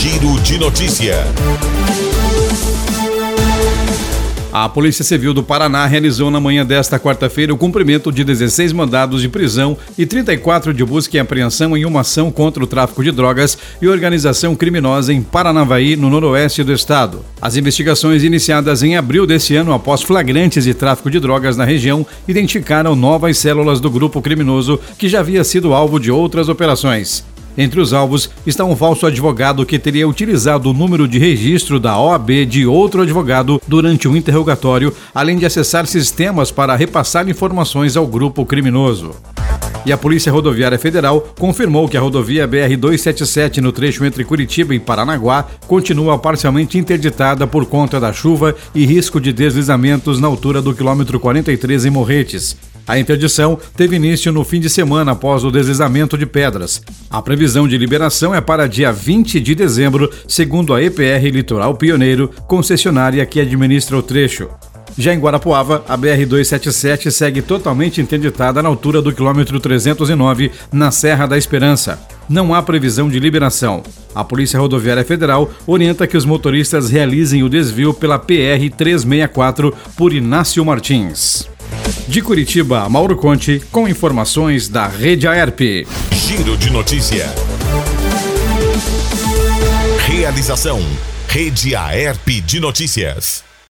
Giro de Notícia. A Polícia Civil do Paraná realizou na manhã desta quarta-feira o cumprimento de 16 mandados de prisão e 34 de busca e apreensão em uma ação contra o tráfico de drogas e organização criminosa em Paranavaí, no noroeste do estado. As investigações iniciadas em abril deste ano após flagrantes de tráfico de drogas na região identificaram novas células do grupo criminoso que já havia sido alvo de outras operações. Entre os alvos está um falso advogado que teria utilizado o número de registro da OAB de outro advogado durante um interrogatório, além de acessar sistemas para repassar informações ao grupo criminoso. E a Polícia Rodoviária Federal confirmou que a rodovia BR-277 no trecho entre Curitiba e Paranaguá continua parcialmente interditada por conta da chuva e risco de deslizamentos na altura do quilômetro 43 em Morretes. A interdição teve início no fim de semana após o deslizamento de pedras. A previsão de liberação é para dia 20 de dezembro, segundo a EPR Litoral Pioneiro, concessionária que administra o trecho. Já em Guarapuava, a BR-277 segue totalmente interditada na altura do quilômetro 309, na Serra da Esperança. Não há previsão de liberação. A Polícia Rodoviária Federal orienta que os motoristas realizem o desvio pela PR-364 por Inácio Martins. De Curitiba, Mauro Conte, com informações da Rede AERP. Giro de Notícia. Realização: Rede AERP de Notícias.